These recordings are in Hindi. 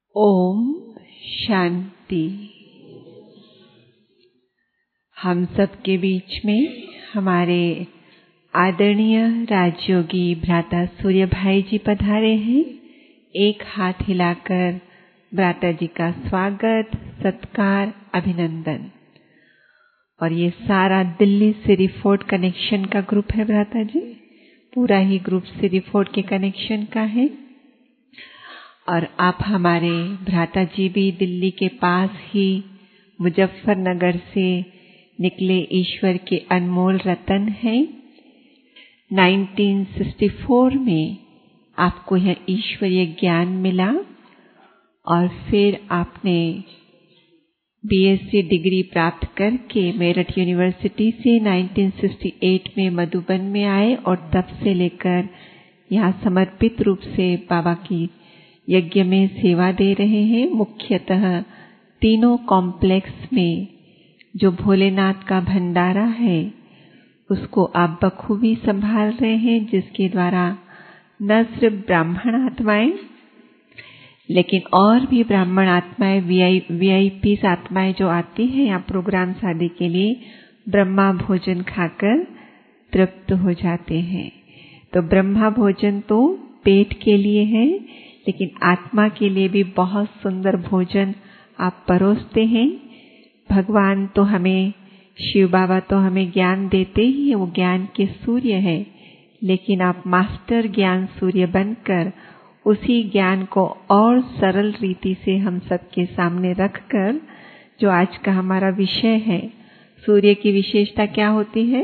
ओम शांति। हम सबके बीच में हमारे आदरणीय राजयोगी भ्राता सूर्य भाई जी पधारे हैं। एक हाथ हिलाकर भ्राता जी का स्वागत, सत्कार, अभिनंदन। और ये सारा दिल्ली सिरीफोर्ट कनेक्शन का ग्रुप है भ्राता जी, पूरा ही ग्रुप सिरीफोर्ट के कनेक्शन का है। और आप हमारे भ्राता जी भी दिल्ली के पास ही मुजफ्फरनगर से निकले ईश्वर के अनमोल रतन हैं। 1964 में आपको यह ईश्वरीय ज्ञान मिला और फिर आपने बीएससी डिग्री प्राप्त करके मेरठ यूनिवर्सिटी से 1968 में मधुबन में आए और तब से लेकर यहाँ समर्पित रूप से बाबा की यज्ञ में सेवा दे रहे हैं। मुख्यतः तीनों कॉम्प्लेक्स में जो भोलेनाथ का भंडारा है उसको आप बखूबी संभाल रहे हैं, जिसके द्वारा न सिर्फ ब्राह्मण आत्माएं लेकिन और भी ब्राह्मण आत्माएं, वीआईपी आत्माएं जो आती हैं यहाँ प्रोग्राम शादी के लिए, ब्रह्मा भोजन खाकर तृप्त हो जाते हैं। तो ब्रह्मा भोजन तो पेट के लिए है, लेकिन आत्मा के लिए भी बहुत सुंदर भोजन आप परोसते हैं। भगवान तो हमें, शिव बाबा तो हमें ज्ञान देते ही है, वो ज्ञान के सूर्य है, लेकिन आप मास्टर ज्ञान सूर्य बनकर उसी ज्ञान को और सरल रीति से हम सबके सामने रखकर, जो आज का हमारा विषय है, सूर्य की विशेषता क्या होती है?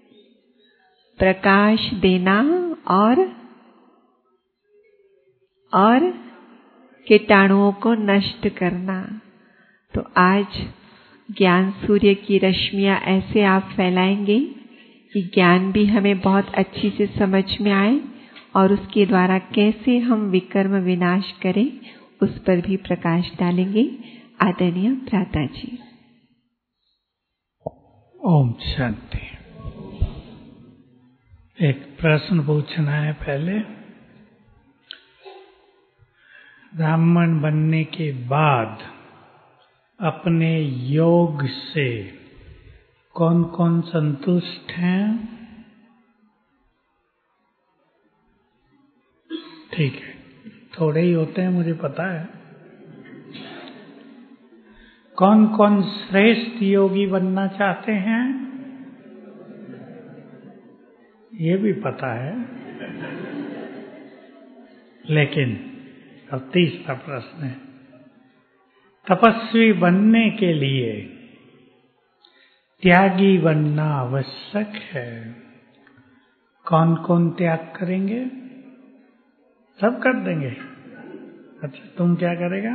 प्रकाश देना और कीटाणुओं को नष्ट करना। तो आज ज्ञान सूर्य की रश्मियां ऐसे आप फैलाएंगे कि ज्ञान भी हमें बहुत अच्छी से समझ में आए और उसके द्वारा कैसे हम विकर्म विनाश करें उस पर भी प्रकाश डालेंगे। आदरणीय भ्राता जी। ओम शांति। एक प्रश्न पूछना है पहले। ब्राह्मण बनने के बाद अपने योग से कौन कौन संतुष्ट हैं? ठीक है, थोड़े ही होते हैं मुझे पता है। कौन कौन श्रेष्ठ योगी बनना चाहते हैं ये भी पता है, लेकिन अब तीसरा प्रश्न है, तपस्वी बनने के लिए त्यागी बनना आवश्यक है। कौन कौन त्याग करेंगे? सब कर देंगे। अच्छा, तुम क्या करेगा?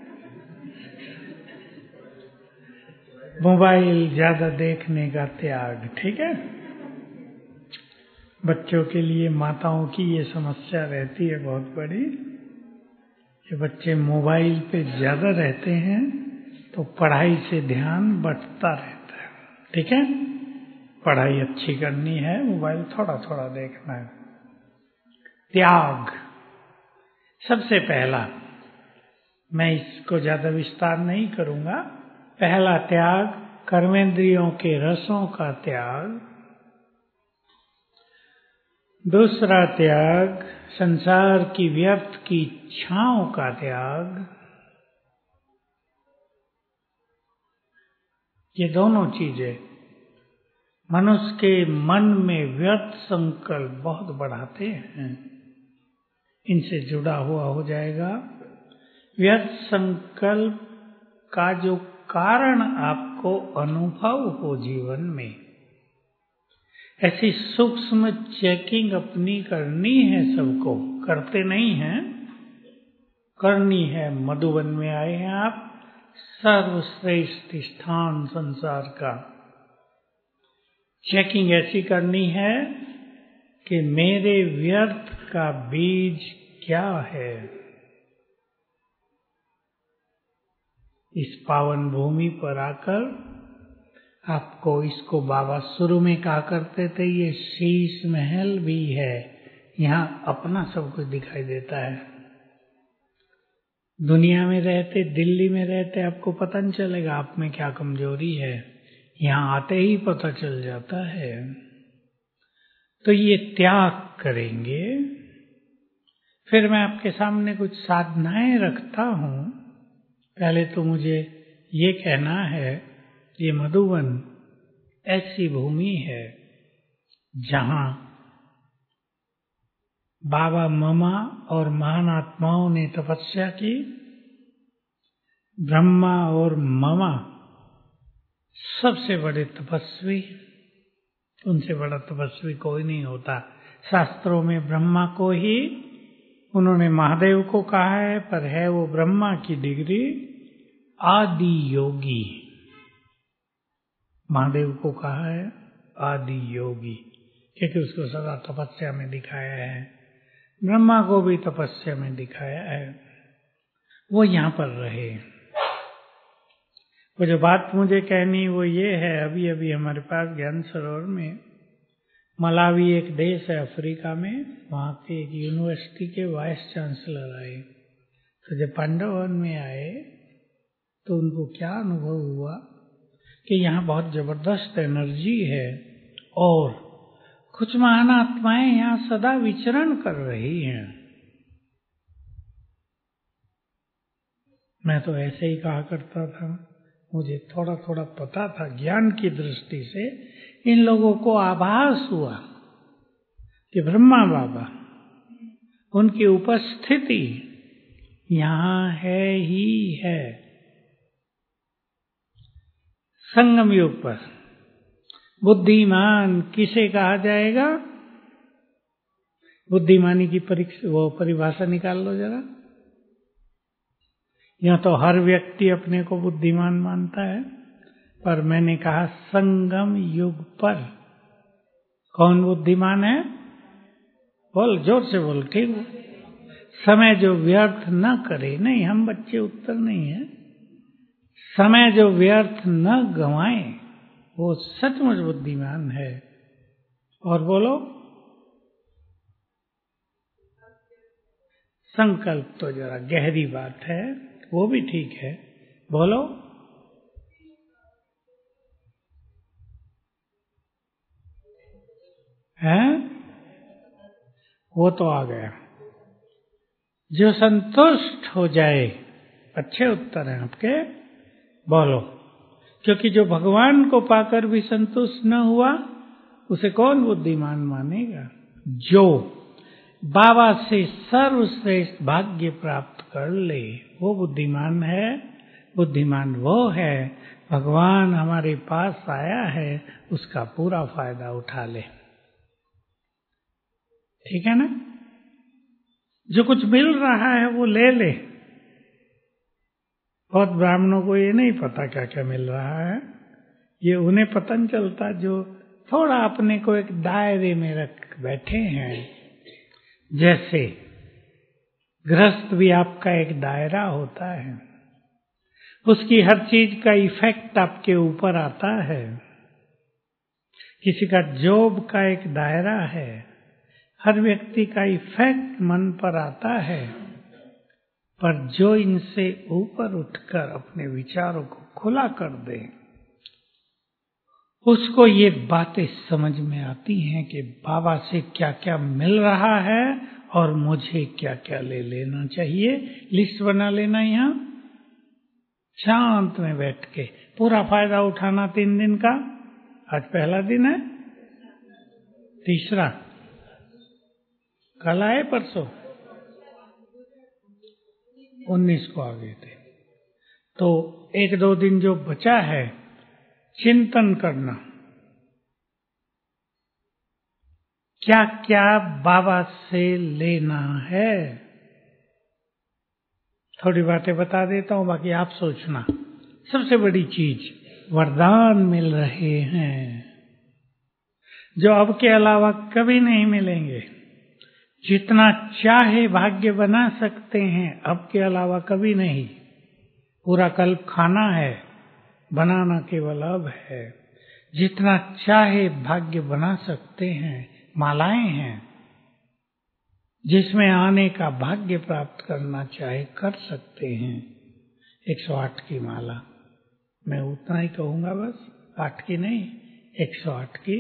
मोबाइल ज्यादा देखने का त्याग, ठीक है। बच्चों के लिए माताओं की ये समस्या रहती है बहुत बड़ी कि बच्चे मोबाइल पे ज्यादा रहते हैं तो पढ़ाई से ध्यान बंटता रहता है, ठीक है। पढ़ाई अच्छी करनी है, मोबाइल थोड़ा थोड़ा देखना है। त्याग सबसे पहला, मैं इसको ज्यादा विस्तार नहीं करूंगा। पहला त्याग कर्मेंद्रियों के रसों का त्याग। दूसरा त्याग संसार की व्यर्थ की इच्छाओं का त्याग। ये दोनों चीजें मनुष्य के मन में व्यर्थ संकल्प बहुत बढ़ाते हैं, इनसे जुड़ा हुआ हो जाएगा। व्यर्थ संकल्प का जो कारण आपको अनुभव हो जीवन में, ऐसी सूक्ष्म चेकिंग अपनी करनी है। सबको करते नहीं हैं, करनी है। मधुबन में आए हैं आप, सर्वश्रेष्ठ स्थान संसार का। चेकिंग ऐसी करनी है कि मेरे व्यर्थ का बीज क्या है। इस पावन भूमि पर आकर आपको इसको बाबा शुरू में कहा करते थे, ये शीश महल भी है, यहाँ अपना सब कुछ दिखाई देता है। दुनिया में रहते, दिल्ली में रहते आपको पता नहीं चलेगा आप में क्या कमजोरी है, यहाँ आते ही पता चल जाता है। तो ये त्याग करेंगे। फिर मैं आपके सामने कुछ साधनाएं रखता हूं। पहले तो मुझे ये कहना है, ये मधुवन ऐसी भूमि है जहां बाबा ममा और महान आत्माओं ने तपस्या की। ब्रह्मा और ममा सबसे बड़े तपस्वी, उनसे बड़ा तपस्वी कोई नहीं होता। शास्त्रों में ब्रह्मा को ही उन्होंने महादेव को कहा है, पर है वो ब्रह्मा की डिग्री आदि योगी। महादेव को कहा है आदि योगी, क्योंकि उसको सदा तपस्या में दिखाया है। ब्रह्मा को भी तपस्या में दिखाया है, वो यहाँ पर रहे। वो जो बात मुझे कहनी वो ये है, अभी अभी हमारे पास ज्ञान सरोवर में मलावी एक देश है अफ्रीका में, वहाँ के एक यूनिवर्सिटी के वाइस चांसलर आए। तो जब पांडवन में आए तो उनको क्या अनुभव हुआ कि यहाँ बहुत जबरदस्त एनर्जी है और कुछ महान आत्माएं यहाँ सदा विचरण कर रही हैं। मैं तो ऐसे ही कहा करता था, मुझे थोड़ा थोड़ा पता था, ज्ञान की दृष्टि से इन लोगों को आभास हुआ कि ब्रह्मा बाबा, उनकी उपस्थिति यहाँ है ही है। संगम युग पर बुद्धिमान किसे कहा जाएगा? बुद्धिमानी की वो परिभाषा निकाल लो जरा। यह तो हर व्यक्ति अपने को बुद्धिमान मानता है, पर मैंने कहा संगम युग पर कौन बुद्धिमान है? बोल, जोर से बोल, ठीक। समय जो व्यर्थ न करे, नहीं हम बच्चे उत्तर नहीं है, समय जो व्यर्थ न गंवाए वो सचमुच बुद्धिमान है। और बोलो, संकल्प तो जरा गहरी बात है, वो भी ठीक है, बोलो। हैं? वो तो आ गया, जो संतुष्ट हो जाए। अच्छे उत्तर हैं आपके, बोलो। क्योंकि जो भगवान को पाकर भी संतुष्ट न हुआ उसे कौन बुद्धिमान मानेगा? जो बाबा से सर्वश्रेष्ठ भाग्य प्राप्त कर ले वो बुद्धिमान है। बुद्धिमान वो है भगवान हमारे पास आया है उसका पूरा फायदा उठा ले। ठीक है ना? जो कुछ मिल रहा है वो ले ले। बहुत ब्राह्मणों को ये नहीं पता क्या क्या मिल रहा है, ये उन्हें पता नहीं चलता जो थोड़ा अपने को एक दायरे में रख बैठे हैं। जैसे गृहस्थ भी आपका एक दायरा होता है, उसकी हर चीज का इफेक्ट आपके ऊपर आता है। किसी का जॉब का एक दायरा है, हर व्यक्ति का इफेक्ट मन पर आता है। पर जो इनसे ऊपर उठकर अपने विचारों को खुला कर दे, उसको ये बातें समझ में आती हैं कि बाबा से क्या क्या मिल रहा है और मुझे क्या क्या ले लेना चाहिए। लिस्ट बना लेना, यहाँ शांत में बैठ के पूरा फायदा उठाना 3 दिन का। आज पहला दिन है, तीसरा कल आए, परसों 19 को आ गए थे। तो 1-2 दिन जो बचा है चिंतन करना, क्या क्या बाबा से लेना है। थोड़ी बातें बता देता हूं, बाकी आप सोचना। सबसे बड़ी चीज वरदान मिल रहे हैं जो अब के अलावा कभी नहीं मिलेंगे। जितना चाहे भाग्य बना सकते हैं, अब के अलावा कभी नहीं। पूरा कल्प खाना है, बनाना केवल अब है। जितना चाहे भाग्य बना सकते हैं, मालाएं हैं। जिसमें आने का भाग्य प्राप्त करना चाहे कर सकते हैं। 108 की माला, मैं उतना ही कहूंगा बस, 8 की नहीं, 108 की।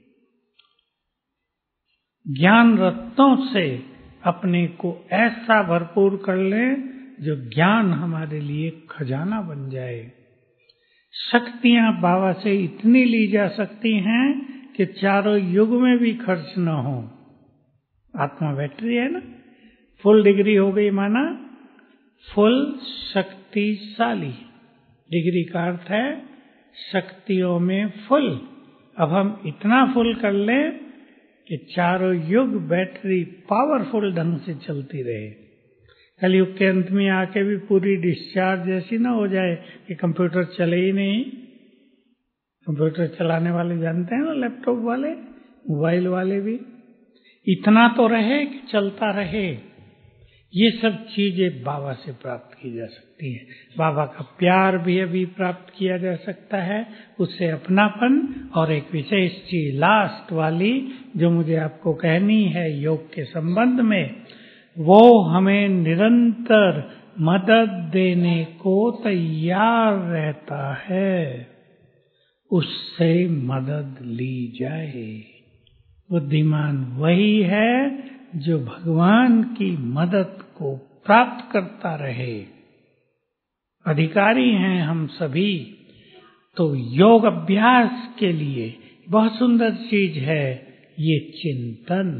ज्ञान रत्नों से अपने को ऐसा भरपूर कर लें जो ज्ञान हमारे लिए खजाना बन जाए। शक्तियां बाबा से इतनी ली जा सकती हैं कि चारों युग में भी खर्च न हो। आत्मा बैटरी है ना, फुल डिग्री हो गई, माना फुल शक्तिशाली। डिग्री का अर्थ है शक्तियों में फुल। अब हम इतना फुल कर लें कि चारों युग बैटरी पावरफुल ढंग से चलती रहे। कलयुग के अंत में आके भी पूरी डिस्चार्ज ऐसी ना हो जाए कि कंप्यूटर चले ही नहीं। कंप्यूटर चलाने वाले जानते हैं ना, लैपटॉप वाले, मोबाइल वाले भी, इतना तो रहे कि चलता रहे। ये सब चीजें बाबा से प्राप्त की जा सकती हैं। बाबा का प्यार भी अभी प्राप्त किया जा सकता है, उससे अपनापन। और एक विशेष चीज लास्ट वाली जो मुझे आपको कहनी है योग के संबंध में, वो हमें निरंतर मदद देने को तैयार रहता है, उससे मदद ली जाए। बुद्धिमान वही है जो भगवान की मदद को प्राप्त करता रहे। अधिकारी हैं हम सभी। तो योग अभ्यास के लिए बहुत सुंदर चीज है ये चिंतन।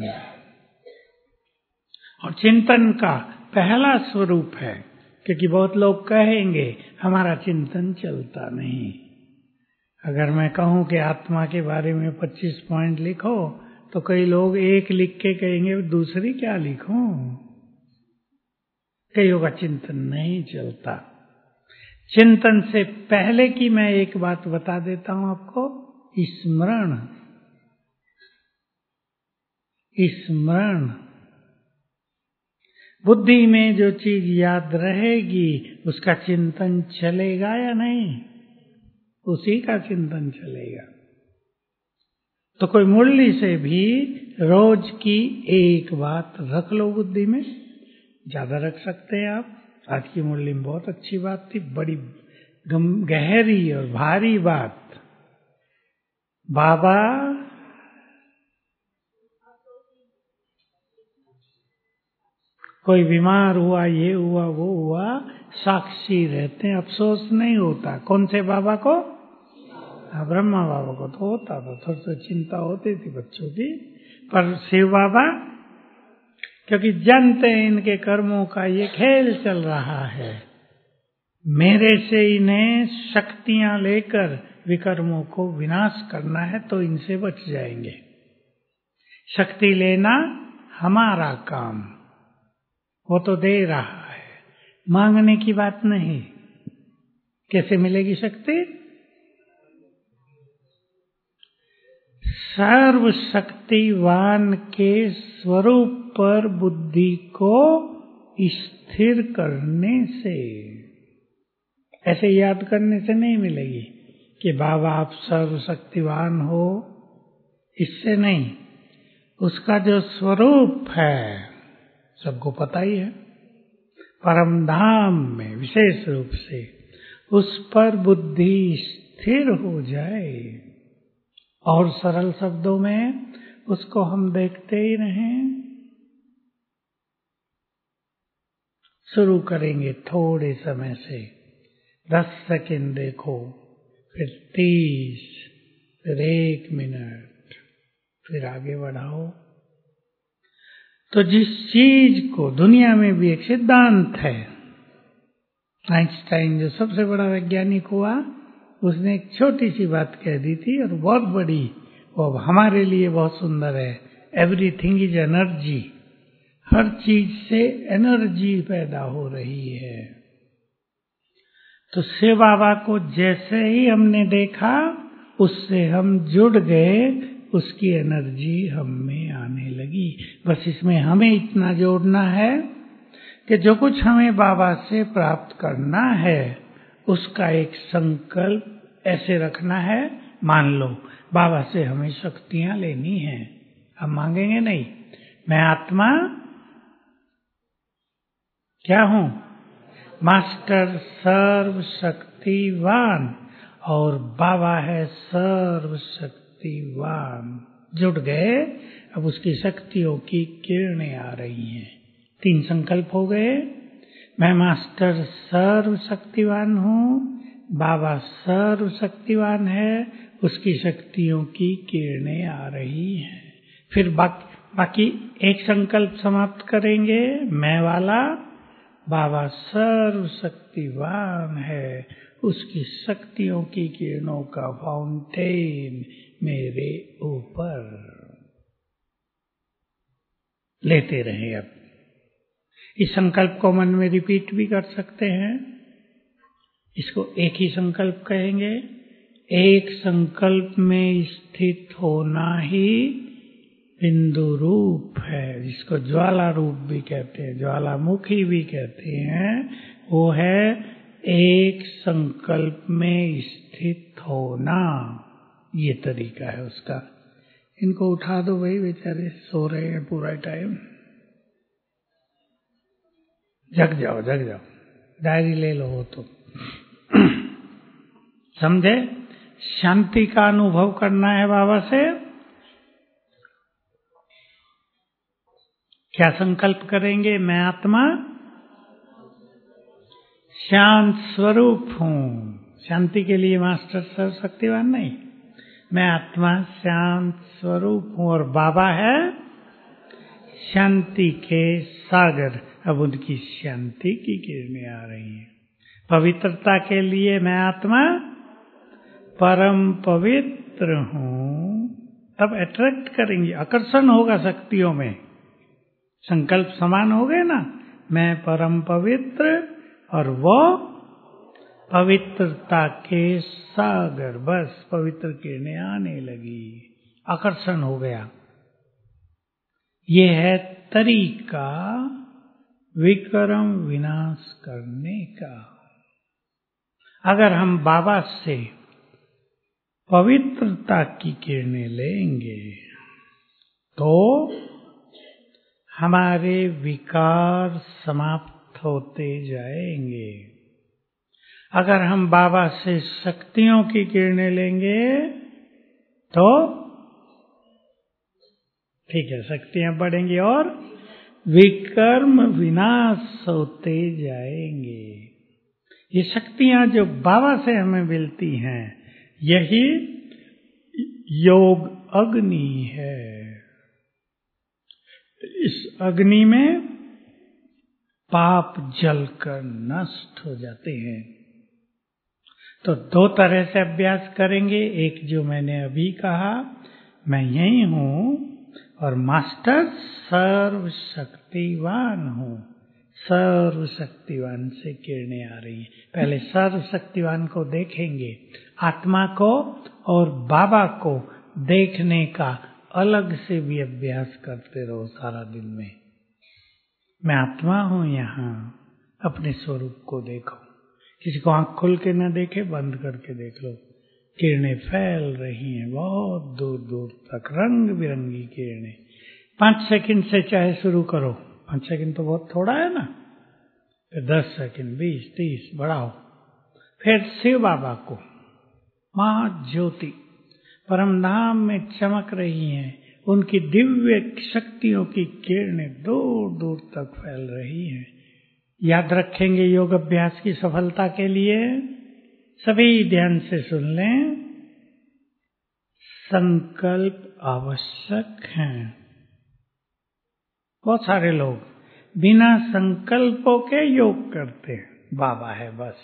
और चिंतन का पहला स्वरूप है, क्योंकि बहुत लोग कहेंगे हमारा चिंतन चलता नहीं। अगर मैं कहूं कि आत्मा के बारे में 25 पॉइंट लिखो, तो कई लोग एक लिख के कहेंगे दूसरी क्या लिखूं। कईयों का चिंतन नहीं चलता। चिंतन से पहले की मैं एक बात बता देता हूं आपको, स्मरण। स्मरण, बुद्धि में जो चीज याद रहेगी उसका चिंतन चलेगा या नहीं? उसी का चिंतन चलेगा। तो कोई मुरली से भी रोज की एक बात रख लो बुद्धि में, ज्यादा रख सकते हैं आप। आज की मुरली में बहुत अच्छी बात थी, बड़ी गहरी और भारी बात। बाबा कोई बीमार हुआ, ये हुआ, वो हुआ, साक्षी रहते हैं, अफसोस नहीं होता। कौन से बाबा को? ब्रह्मा बाबा को तो होता था, थोड़ी सी चिंता होती थी बच्चों की। पर शिव बाबा, क्योंकि जानते हैं इनके कर्मों का ये खेल चल रहा है, मेरे से इन्हें शक्तियां लेकर विकर्मों को विनाश करना है, तो इनसे बच जाएंगे। शक्ति लेना हमारा काम, वो तो दे रहा है, मांगने की बात नहीं। कैसे मिलेगी शक्ति? सर्वशक्तिवान के स्वरूप पर बुद्धि को स्थिर करने से, ऐसे याद करने से नहीं मिलेगी कि बाबा आप सर्वशक्तिवान हो, इससे नहीं। उसका जो स्वरूप है सबको पता ही है, परम धाम में विशेष रूप से, उस पर बुद्धि स्थिर हो जाए। और सरल शब्दों में उसको हम देखते ही रहें। शुरू करेंगे थोड़े समय से, 10 सेकंड देखो, फिर 30, फिर 1 मिनट, फिर आगे बढ़ाओ। तो जिस चीज को, दुनिया में भी एक सिद्धांत है, आइंस्टाइन जो सबसे बड़ा वैज्ञानिक हुआ, उसने एक छोटी सी बात कह दी थी और बहुत बड़ी, वो अब हमारे लिए बहुत सुंदर है। Everything is energy. हर चीज से एनर्जी पैदा हो रही है। तो शिव बाबा को जैसे ही हमने देखा, उससे हम जुड़ गए, उसकी एनर्जी हम में आने लगी। बस इसमें हमें इतना जोड़ना है कि जो कुछ हमें बाबा से प्राप्त करना है, उसका एक संकल्प ऐसे रखना है। मान लो बाबा से हमें शक्तियां लेनी हैं, हम मांगेंगे नहीं, मैं आत्मा क्या हूँ? मास्टर सर्वशक्तिवान और बाबा है सर्वशक्तिवान। जुड़ गए, अब उसकी शक्तियों की किरणें आ रही हैं। 3 संकल्प हो गए। मैं मास्टर सर्वशक्तिवान हूँ, बाबा सर्वशक्तिवान है, उसकी शक्तियों की किरणें आ रही हैं। फिर बाकी एक संकल्प समाप्त करेंगे, मैं वाला। बाबा सर्वशक्तिवान है, उसकी शक्तियों की किरणों का फाउंटेन मेरे ऊपर। लेते रहें। अब इस संकल्प को मन में रिपीट भी कर सकते हैं। इसको एक ही संकल्प कहेंगे। एक संकल्प में स्थित होना ही बिंदु रूप है, जिसको ज्वाला रूप भी कहते हैं, ज्वालामुखी भी कहते हैं। वो है एक संकल्प में स्थित होना। ये तरीका है उसका। इनको उठा दो भाई, बेचारे सो रहे हैं पूरा टाइम। जग जाओ, जग जाओ। डायरी ले लो हो तो। समझे? शांति का अनुभव करना है बाबा से। क्या संकल्प करेंगे? मैं आत्मा शांत स्वरूप हूँ। शांति के लिए मास्टर सर्वशक्तिवान नहीं, मैं आत्मा शांत स्वरूप हूँ और बाबा है शांति के सागर। अब उनकी शांति की किरणें आ रही हैं। पवित्रता के लिए मैं आत्मा परम पवित्र हूँ। अब अट्रैक्ट करेंगे, आकर्षण होगा शक्तियों में। संकल्प समान हो गए ना, मैं परम पवित्र और वो पवित्रता के सागर। बस पवित्र किरणें आने लगी, आकर्षण हो गया। ये है तरीका विक्रम विनाश करने का। अगर हम बाबा से पवित्रता की किरणें लेंगे तो हमारे विकार समाप्त होते जाएंगे। अगर हम बाबा से शक्तियों की किरणें लेंगे तो ठीक है, शक्तियां बढ़ेंगी और विकर्म विनाश होते जाएंगे। ये शक्तियां जो बाबा से हमें मिलती हैं, यही योग अग्नि है। इस अग्नि में पाप जलकर नष्ट हो जाते हैं। तो 2 तरह से अभ्यास करेंगे। एक जो मैंने अभी कहा, मैं यही हूँ और मास्टर सर्वशक्तिवान हूँ। सर्वशक्तिवान से किरणें आ रही हैं। पहले सर्वशक्तिवान को देखेंगे, आत्मा को और बाबा को देखने का अलग से भी अभ्यास करते रहो सारा दिन में। मैं आत्मा हूँ, यहाँ अपने स्वरूप को देखो। किसी को आंख खोल के न देखे, बंद करके देख लो। किरणें फैल रही हैं बहुत दूर दूर तक, रंग बिरंगी किरणें। 5 सेकंड से चाहे शुरू करो। 5 सेकंड तो बहुत थोड़ा है ना। फिर 10 सेकंड, 20, 30 बढ़ाओ। फिर शिव बाबा को, महाज्योति परम धाम में चमक रही हैं। उनकी दिव्य शक्तियों की किरणें दूर दूर तक फैल रही हैं। याद रखेंगे योग अभ्यास की सफलता के लिए सभी ध्यान से सुन लें। संकल्प आवश्यक हैं। बहुत सारे लोग बिना संकल्पों के योग करते हैं, बाबा है बस,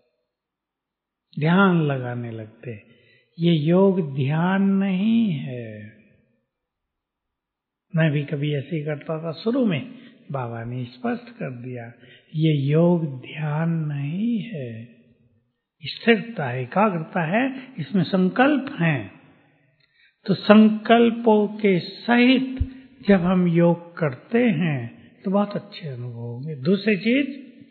ध्यान लगाने लगते। ये योग ध्यान नहीं है। मैं भी कभी ऐसे ही करता था शुरू में, बाबा ने स्पष्ट कर दिया, ये योग ध्यान नहीं है। स्थिरता है, एकाग्रता है, इसमें संकल्प हैं। तो संकल्पों के सहित जब हम योग करते हैं तो बहुत अच्छे अनुभव होंगे। दूसरी चीज,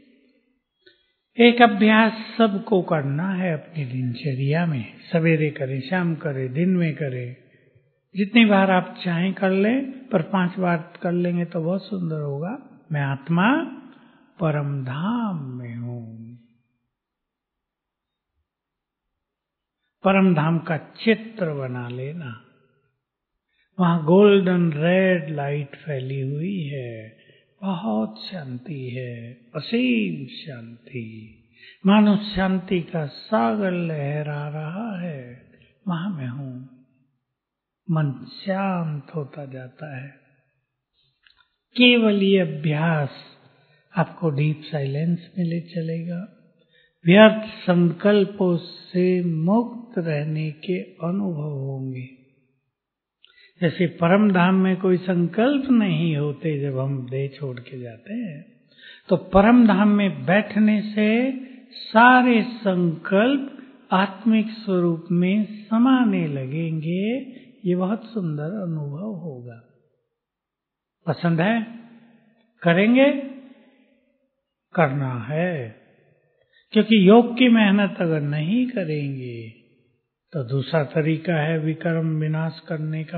एक अभ्यास सबको करना है अपनी दिनचर्या में। सवेरे करें, शाम करें, दिन में करें, जितनी बार आप चाहें कर लें, पर 5 बार कर लेंगे तो बहुत सुंदर होगा। मैं आत्मा परम धाम में हूं। परम धाम का चित्र बना लेना। वहां गोल्डन रेड लाइट फैली हुई है, बहुत शांति है, असीम शांति, मानो शांति का सागर लहरा रहा है। वहां मैं हूं। मन शांत होता जाता है। केवल ये अभ्यास आपको डीप साइलेंस में ले चलेगा। व्यर्थ संकल्पों से मुक्त रहने के अनुभव होंगे। जैसे परम धाम में कोई संकल्प नहीं होते जब हम देह छोड़ के जाते हैं, तो परम धाम में बैठने से सारे संकल्प आत्मिक स्वरूप में समाने लगेंगे। ये बहुत सुंदर अनुभव होगा। पसंद है? करेंगे? करना है। क्योंकि योग की मेहनत अगर नहीं करेंगे तो दूसरा तरीका है विकर्म विनाश करने का।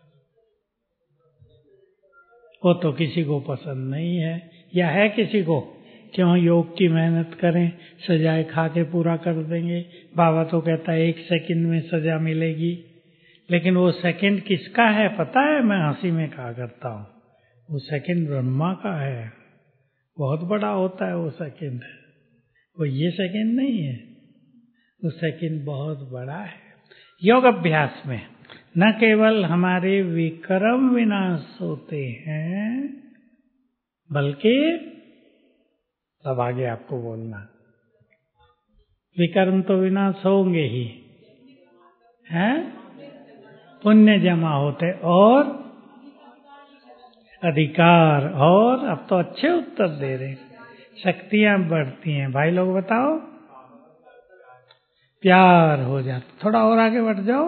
वो तो किसी को पसंद नहीं है, या है किसी को? क्यों योग की मेहनत करें, सजाए खा के पूरा कर देंगे। बाबा तो कहता है 1 सेकंड में सजा मिलेगी, लेकिन वो सेकंड किसका है पता है? मैं हंसी में कहा करता हूँ, वो सेकंड ब्रह्मा का है। बहुत बड़ा होता है वो सेकंड, वो ये सेकंड नहीं है, वो सेकंड बहुत बड़ा है। योग अभ्यास में न केवल हमारे विकर्म विनाश होते हैं, बल्कि अब आगे आपको बोलना, विकर्म तो विनाश होंगे ही हैं, पुण्य जमा होते और अधिकार, और अब तो अच्छे उत्तर दे रहे, शक्तियां बढ़ती हैं। भाई लोग बताओ, प्यार हो जाता। थोड़ा और आगे बढ़ जाओ।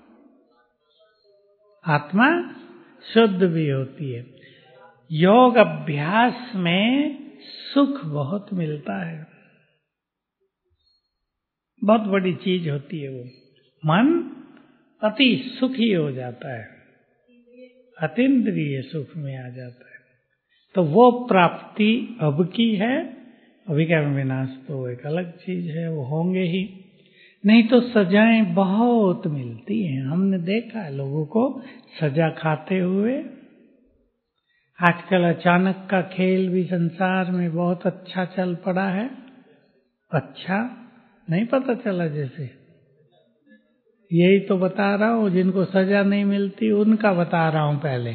आत्मा शुद्ध भी होती है। योग अभ्यास में सुख बहुत मिलता है, बहुत बड़ी चीज होती है वो। मन अति सुखी हो जाता है, अतीन्द्रिय सुख में आ जाता है। तो वो प्राप्ति अब की है। विकर्म विनाश तो एक अलग चीज है, वो होंगे ही। नहीं तो सजाएं बहुत मिलती हैं। हमने देखा है लोगों को सजा खाते हुए। आजकल अचानक का खेल भी संसार में बहुत अच्छा चल पड़ा है। अच्छा नहीं पता चला? जैसे यही तो बता रहा हूं, जिनको सजा नहीं मिलती उनका बता रहा हूं। पहले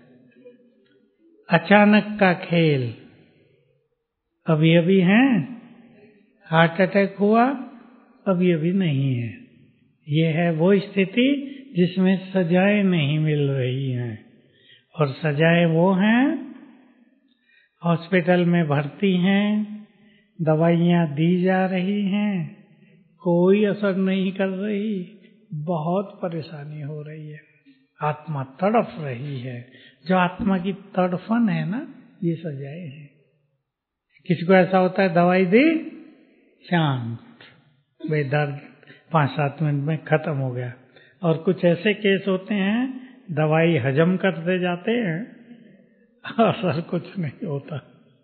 अचानक का खेल अभी अभी है, हार्ट अटैक हुआ अभी अभी नहीं है। ये है वो स्थिति जिसमें सजाएं नहीं मिल रही हैं। और सजाएं वो हैं, हॉस्पिटल में भर्ती हैं, दवाइयां दी जा रही हैं, कोई असर नहीं कर रही, बहुत परेशानी हो रही है, आत्मा तड़फ रही है। जो आत्मा की तड़फन है ना, ये सजाएं हैं। किसी को ऐसा होता है दवाई दी, शांत, वे दर्द 5-7 मिनट में खत्म हो गया। और कुछ ऐसे केस होते हैं दवाई हजम करते जाते हैं, असर कुछ नहीं होता।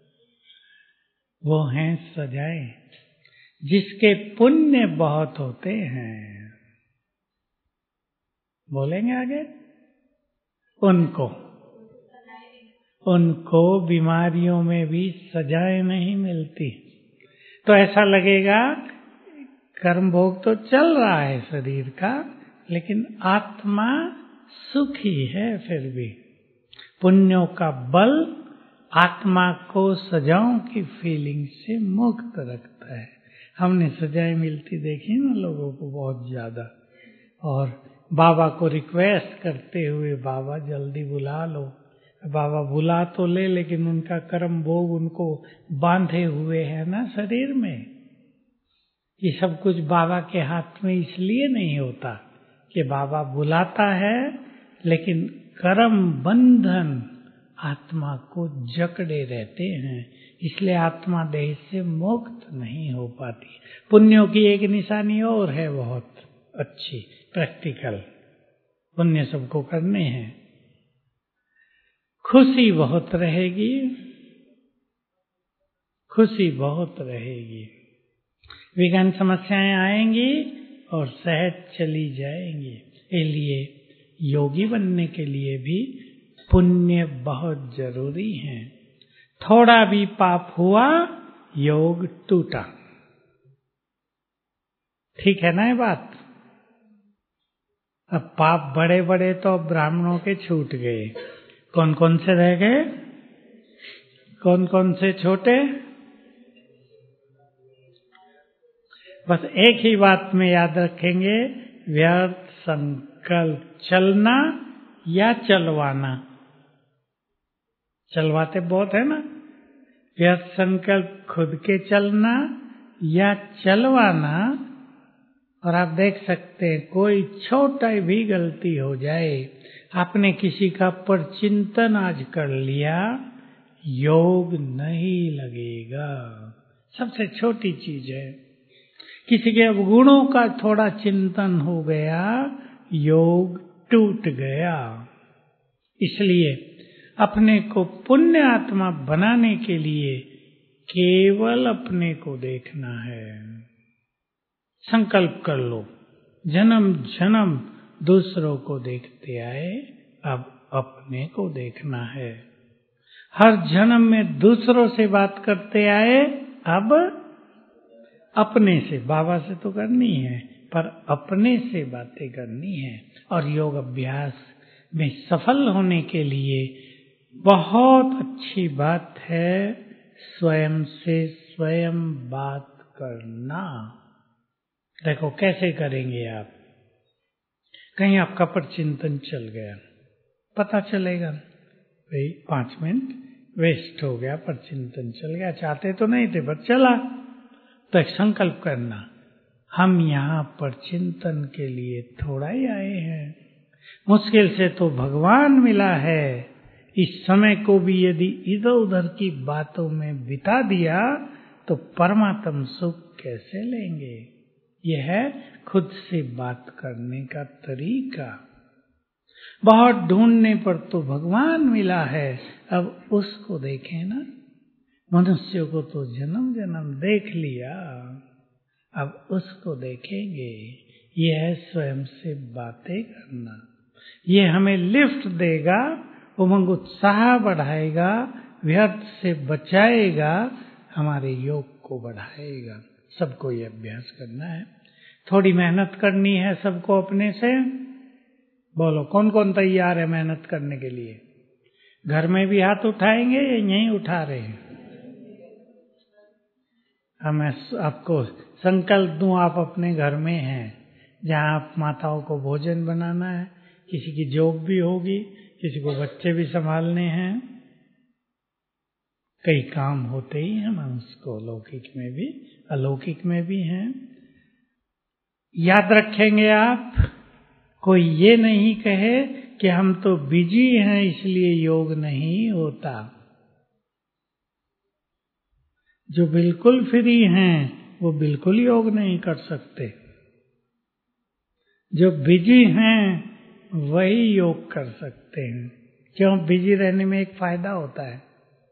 वो हैं सजाएं, जिसके पुण्य बहुत होते हैं। बोलेंगे आगे? उनको बीमारियों में भी सजाएं नहीं मिलती। तो ऐसा लगेगा कर्म भोग तो चल रहा है शरीर का, लेकिन आत्मा सुखी है। फिर भी पुण्यों का बल आत्मा को सजाओं की फीलिंग से मुक्त रखता है। हमने सजाएं मिलती देखी ना लोगों को बहुत ज्यादा, और बाबा को रिक्वेस्ट करते हुए, बाबा जल्दी बुला लो। बाबा बुला तो ले, लेकिन उनका कर्म भोग उनको बांधे हुए है ना शरीर में। ये सब कुछ बाबा के हाथ में इसलिए नहीं होता कि बाबा बुलाता है, लेकिन कर्म बंधन आत्मा को जकड़े रहते हैं, इसलिए आत्मा देह से मुक्त नहीं हो पाती। पुण्यों की एक निशानी और है बहुत अच्छी, प्रैक्टिकल। पुण्य सबको करने हैं, खुशी बहुत रहेगी, खुशी बहुत रहेगी। विघ्न समस्याएं आएंगी और सहज चली जाएंगी। इसलिए योगी बनने के लिए भी पुण्य बहुत जरूरी है। थोड़ा भी पाप हुआ, योग टूटा। ठीक है ना ये बात? अब पाप बड़े बड़े तो ब्राह्मणों के छूट गए, कौन कौन से रह गए? कौन कौन से छोटे? बस एक ही बात में याद रखेंगे, व्यर्थ संकल्प, चलना या चलवाना। चलवाते बहुत है ना। व्यर्थ संकल्प खुद के चलना या चलवाना। और आप देख सकते हैं कोई छोटा भी गलती हो जाए, आपने किसी का परचिंतन आज कर लिया, योग नहीं लगेगा। सबसे छोटी चीज है। किसी के अवगुणों का थोड़ा चिंतन हो गया, योग टूट गया। इसलिए अपने को पुण्य आत्मा बनाने के लिए केवल अपने को देखना है। संकल्प कर लो, जन्म जन्म दूसरों को देखते आए, अब अपने को देखना है। हर जन्म में दूसरों से बात करते आए, अब अपने से, बाबा से तो करनी है पर अपने से बातें करनी है। और योग अभ्यास में सफल होने के लिए बहुत अच्छी बात है स्वयं से स्वयं बात करना। देखो कैसे करेंगे आप। कहीं आपका परचिंतन चल गया, पता चलेगा भाई 5 मिनट वेस्ट हो गया, परचिंतन चल गया, चाहते तो नहीं थे पर चला। तो एक संकल्प करना, हम यहाँ परचिंतन के लिए थोड़ा ही आए हैं, मुश्किल से तो भगवान मिला है। इस समय को भी यदि इधर उधर की बातों में बिता दिया तो परमात्म सुख कैसे लेंगे? यह है खुद से बात करने का तरीका। बहुत ढूंढने पर तो भगवान मिला है, अब उसको देखें ना। मनुष्यों को तो जन्म जन्म देख लिया, अब उसको देखेंगे। यह है स्वयं से बातें करना। यह हमें लिफ्ट देगा, उमंग उत्साह बढ़ाएगा, व्यर्थ से बचाएगा, हमारे योग को बढ़ाएगा। सबको ये अभ्यास करना है, थोड़ी मेहनत करनी है सबको अपने से। बोलो कौन कौन तैयार है मेहनत करने के लिए? घर में भी हाथ उठाएंगे या यहीं उठा रहे हैं? मैं आपको संकल्प दूं, आप अपने घर में हैं जहां आप माताओं को भोजन बनाना है, किसी की जॉब भी होगी, किसी को बच्चे भी संभालने हैं, कई काम होते ही हैं मनुष्य को, लौकिक में भी अलौकिक में भी हैं। याद रखेंगे आप, कोई ये नहीं कहे कि हम तो बिजी हैं इसलिए योग नहीं होता। जो बिल्कुल फ्री हैं वो बिल्कुल योग नहीं कर सकते, जो बिजी हैं वही योग कर सकते हैं। क्यों? बिजी रहने में एक फायदा होता है,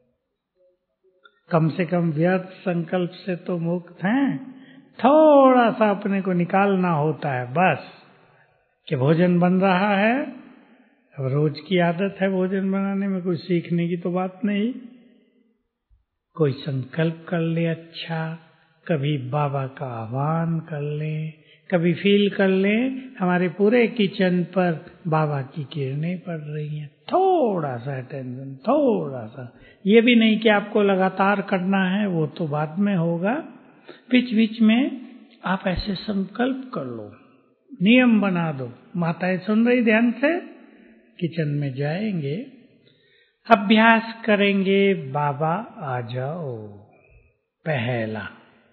कम से कम व्यर्थ संकल्प से तो मुक्त हैं। थोड़ा सा अपने को निकालना होता है बस, कि भोजन बन रहा है, अब रोज की आदत है भोजन बनाने में, कोई सीखने की तो बात नहीं। कोई संकल्प कर ले अच्छा, कभी बाबा का आह्वान कर ले, कभी फील कर ले हमारे पूरे किचन पर बाबा की किरणें पड़ रही हैं। थोड़ा सा अटेंशन, थोड़ा सा, ये भी नहीं कि आपको लगातार करना है, वो तो बाद में होगा। बीच बीच में आप ऐसे संकल्प कर लो, नियम बना दो। माताएं सुन रही ध्यान से, किचन में जाएंगे, अभ्यास करेंगे, बाबा आ जाओ, पहला।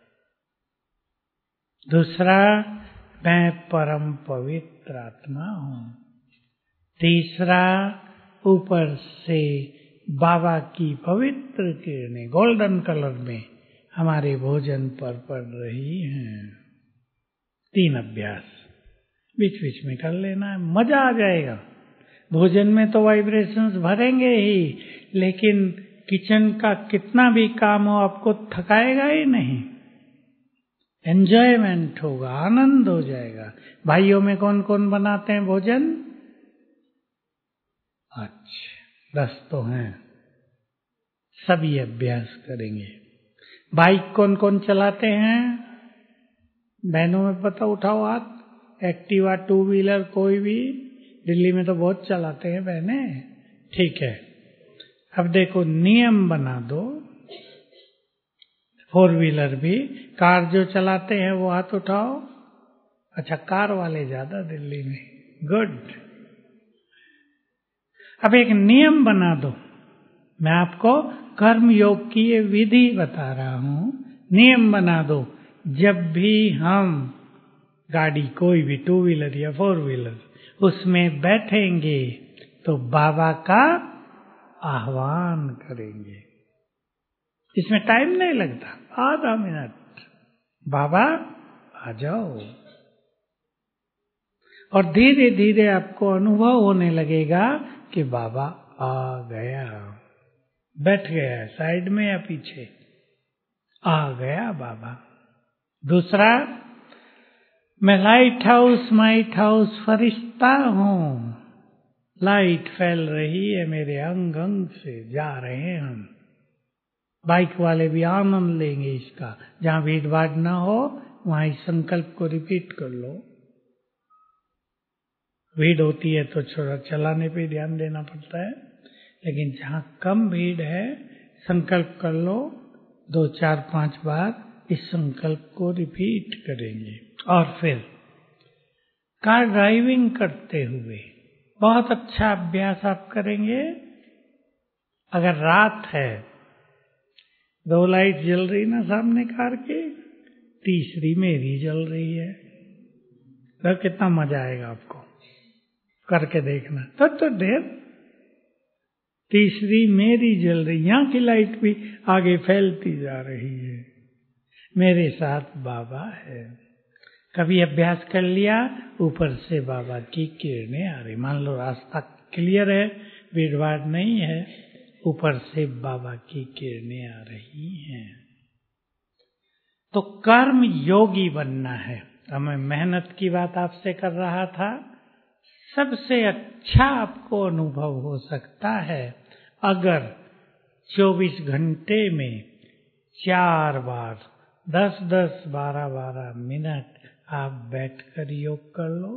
दूसरा, मैं परम पवित्र आत्मा हूं। तीसरा, ऊपर से बाबा की पवित्र किरणें गोल्डन कलर में हमारे भोजन पर पड़ रही हैं। 3 अभ्यास बीच बीच में कर लेना है, मजा आ जाएगा। भोजन में तो वाइब्रेशंस भरेंगे ही, लेकिन किचन का कितना भी काम हो आपको थकाएगा ही नहीं, एंजॉयमेंट होगा, आनंद हो जाएगा। भाइयों में कौन कौन बनाते हैं भोजन? अच्छा 10 तो हैं, सभी अभ्यास करेंगे। बाइक कौन कौन चलाते हैं? बहनों में पता उठाओ हाथ। एक्टिवा, 2 व्हीलर कोई भी? दिल्ली में तो बहुत चलाते हैं बहनें। ठीक है, अब देखो नियम बना दो। 4 व्हीलर भी, कार जो चलाते हैं वो हाथ उठाओ। अच्छा, कार वाले ज्यादा दिल्ली में, गुड। अब एक नियम बना दो। मैं आपको कर्म योग की ये विधि बता रहा हूं। नियम बना दो, जब भी हम गाड़ी कोई भी 2 व्हीलर या 4 व्हीलर उसमें बैठेंगे तो बाबा का आह्वान करेंगे। इसमें टाइम नहीं लगता, आधा मिनट, बाबा आ जाओ। और धीरे धीरे आपको अनुभव होने लगेगा कि बाबा आ गया, बैठ गया साइड में या पीछे, आ गया बाबा। दूसरा, मैं लाइट हाउस माइट हाउस फरिश्ता हूं। लाइट फैल रही है मेरे अंग अंग से, जा रहे हैं हम। बाइक वाले भी आनंद लेंगे इसका। जहां भीड़ भाड़ ना हो वहां इस संकल्प को रिपीट कर लो। भीड़ होती है तो थोड़ा चलाने पे ध्यान देना पड़ता है, लेकिन जहां कम भीड़ है संकल्प कर लो। 2, 4, 5 बार इस संकल्प को रिपीट करेंगे। और फिर कार ड्राइविंग करते हुए बहुत अच्छा अभ्यास आप करेंगे। अगर रात है, 2 लाइट जल रही ना सामने कार के, तीसरी मेरी जल रही है, तो कितना मजा आएगा आपको, करके देखना। तो देर, तीसरी मेरी जल रही, यहां की लाइट भी आगे फैलती जा रही है, मेरे साथ बाबा है। कभी अभ्यास कर लिया, ऊपर से बाबा की किरणें आ रही। मान लो रास्ता क्लियर है, भीड़ भाड़ नहीं है, ऊपर से बाबा की किरणें आ रही हैं। तो कर्म योगी बनना है। अब मैं मेहनत की बात आपसे कर रहा था। सबसे अच्छा आपको अनुभव हो सकता है अगर 24 घंटे में 4 बार 10-10, 12-12 मिनट आप बैठकर योग कर लो।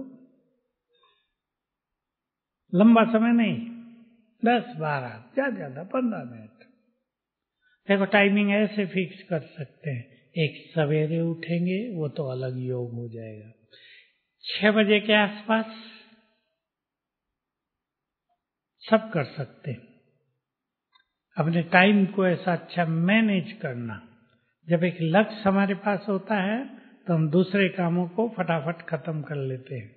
लंबा समय नहीं, 10-12, ज्यादा 15 मिनट। देखो टाइमिंग ऐसे फिक्स कर सकते हैं। एक सवेरे उठेंगे, वो तो अलग योग हो जाएगा, 6 बजे के आसपास सब कर सकते हैं। अपने टाइम को ऐसा अच्छा मैनेज करना। जब एक लक्ष्य हमारे पास होता है तो हम दूसरे कामों को फटाफट खत्म कर लेते हैं।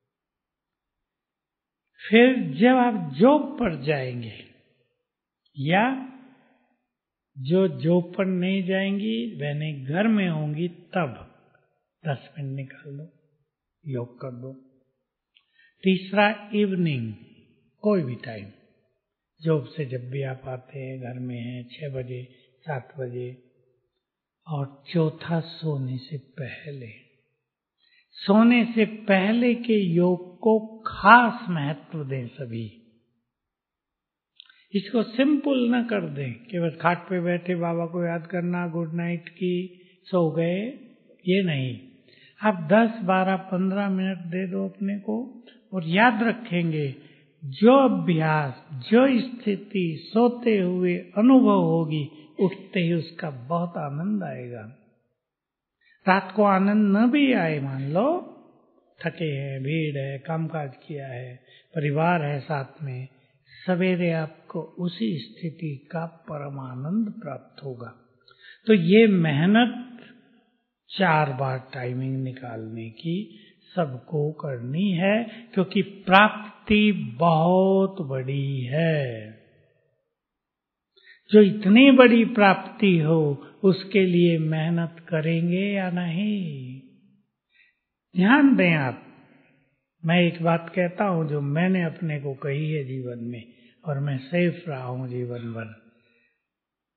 फिर जब आप जॉब पर जाएंगे या जो जॉब पर नहीं जाएंगी, बहनें घर में होंगी, तब 10 मिनट निकाल लो, योग कर दो। तीसरा, इवनिंग, कोई भी टाइम, जॉब से जब भी आप आते हैं, घर में हैं, 6 बजे 7 बजे। और चौथा, सोने से पहले। सोने से पहले के योग को खास महत्व दें सभी। इसको सिंपल ना कर दें, केवल खाट पे बैठे बाबा को याद करना, गुड नाइट की, सो गए, ये नहीं। आप 10, 12, 15 मिनट दे दो अपने को, और याद रखेंगे जो अभ्यास, जो स्थिति सोते हुए अनुभव होगी, उठते ही उसका बहुत आनंद आएगा। रात को आनंद न भी आए, मान लो थके हैं, भीड़ है, कामकाज किया है, परिवार है साथ में, सवेरे आपको उसी स्थिति का परम आनंद प्राप्त होगा। तो ये मेहनत 4 बार टाइमिंग निकालने की सबको करनी है, क्योंकि प्राप्ति बहुत बड़ी है। जो इतनी बड़ी प्राप्ति हो उसके लिए मेहनत करेंगे या नहीं, ध्यान दें आप। मैं एक बात कहता हूं जो मैंने अपने को कही है जीवन में, और मैं सेफ रहा हूं जीवन भर।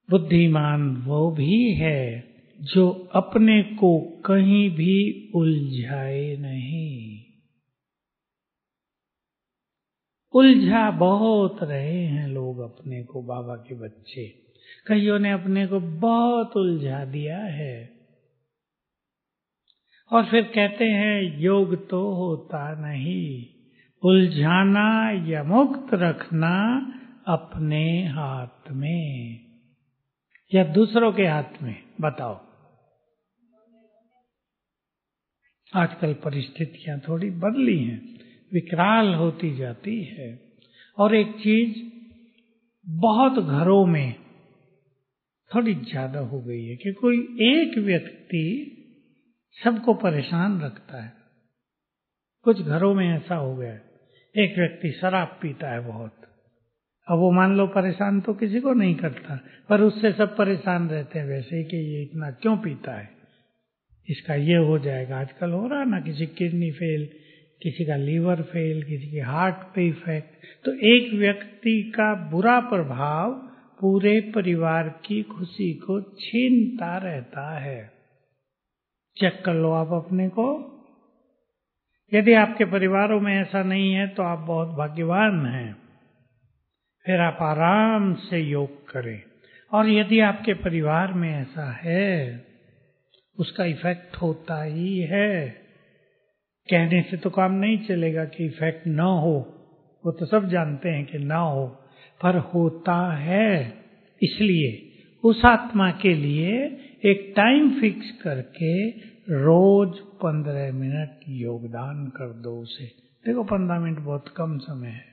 बुद्धिमान वो भी है जो अपने को कहीं भी उलझाए नहीं। उलझा बहुत रहे हैं लोग अपने को, बाबा के बच्चे, कईयों ने अपने को बहुत उलझा दिया है और फिर कहते हैं योग तो होता नहीं। उलझाना या मुक्त रखना अपने हाथ में या दूसरों के हाथ में, बताओ। आजकल परिस्थितियां थोड़ी बदली हैं, विकराल होती जाती है। और एक चीज बहुत घरों में थोड़ी ज्यादा हो गई है कि कोई एक व्यक्ति सबको परेशान रखता है। कुछ घरों में ऐसा हो गया है, एक व्यक्ति शराब पीता है बहुत, अब वो मान लो परेशान तो किसी को नहीं करता, पर उससे सब परेशान रहते हैं वैसे ही कि ये इतना क्यों पीता है, इसका ये हो जाएगा। आजकल हो रहा ना, किसी किडनी फेल, किसी का लीवर फेल, किसी के हार्ट पे इफेक्ट। तो एक व्यक्ति का बुरा प्रभाव पूरे परिवार की खुशी को छीनता रहता है। चेक कर लो आप अपने को। यदि आपके परिवारों में ऐसा नहीं है तो आप बहुत भाग्यवान हैं, फिर आप आराम से योग करें। और यदि आपके परिवार में ऐसा है, उसका इफेक्ट होता ही है। कहने से तो काम नहीं चलेगा कि इफेक्ट ना हो, वो तो सब जानते हैं कि ना हो, पर होता है। इसलिए उस आत्मा के लिए एक टाइम फिक्स करके रोज 15 मिनट योगदान कर दो उसे। देखो 15 मिनट बहुत कम समय है।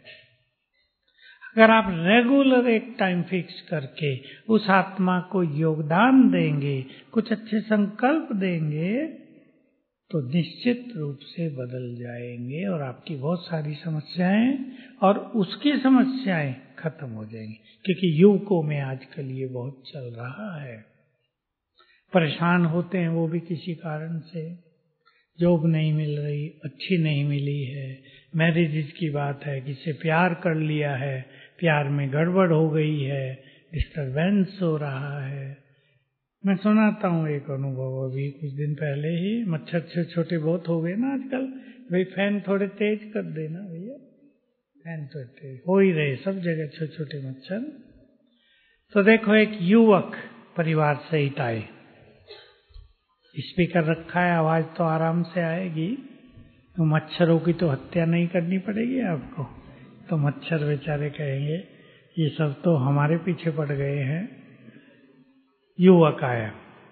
अगर आप रेगुलर एक टाइम फिक्स करके उस आत्मा को योगदान देंगे, कुछ अच्छे संकल्प देंगे, तो निश्चित रूप से बदल जाएंगे और आपकी बहुत सारी समस्याएं और उसकी समस्याएं खत्म हो जाएंगी। क्योंकि युवकों में आजकल ये बहुत चल रहा है, परेशान होते हैं वो भी किसी कारण से, जॉब नहीं मिल रही, अच्छी नहीं मिली है, मैरिज की बात है, किसी प्यार कर लिया है, प्यार में गड़बड़ हो गई है, डिस्टरबेंस हो रहा है। मैं सुनाता हूँ एक अनुभव, अभी कुछ दिन पहले ही, मच्छर छोटे बहुत हो गए ना आजकल, भाई फैन थोड़े तेज कर देना भैया, फैन तो तेज हो ही रहे सब जगह छोटे छोटे मच्छर। तो देखो एक युवक परिवार सहित आए, स्पीकर रखा है, आवाज तो आराम से आएगी, तो मच्छरों की तो हत्या नहीं करनी पड़ेगी आपको। तो मच्छर बेचारे कहेंगे ये सब तो हमारे पीछे पड़ गए हैं। युवक आया,